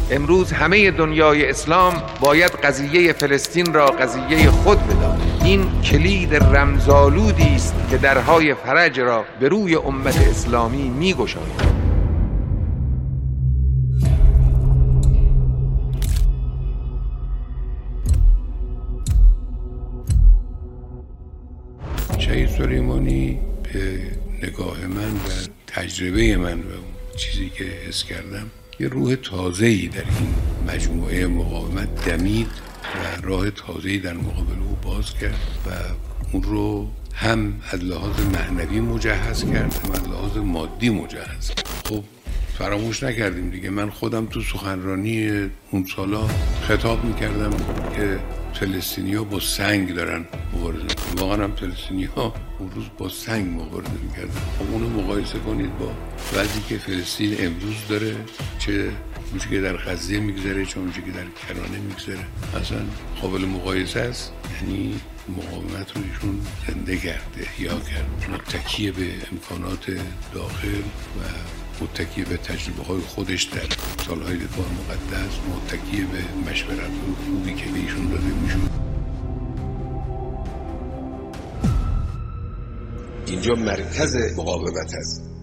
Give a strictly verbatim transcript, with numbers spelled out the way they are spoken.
امروز همه دنیای اسلام باید قضیه فلسطین را قضیه خود بداند. این کلید رمزآلودی است که درهای فرج را به روی امت اسلامی می‌گشاید. شهید سلیمانی به نگاه من و تجربه من و اون چیزی که حس کردم یه روح تازه‌ای در این مجموعه مقاومت دمید و راه تازه‌ای در مقابل او باز کرد و اون رو هم از لحاظ معنوی مجهز کرد هم از لحاظ مادی مجهز کرد. خب فراموش نکردیم دیگه، من خودم تو سخنرانی اون سالا خطاب میکردم که فلسطینی‌ها با سنگ دارن مبارزه میکنن. واقعا هم فلسطینی‌ها اون روز با سنگ مبارزه میکردن. خب اونو مقایسه کنید با وضعی که فلسطین امروز داره، چه اونچه که در غزه میگذره چه اونچه که در کرانه میگذره، اصلا قابل مقایسه است. یعنی مقاومت رو ایشون زنده کرد، احیا کرد، متکی به امکانات داخل و متکی به تجربه های خودش در سالهای دفاع مقدس، متکی به مشورت های خوبی که به ایشون داده میشود. اینجا مرکز مقاومت است.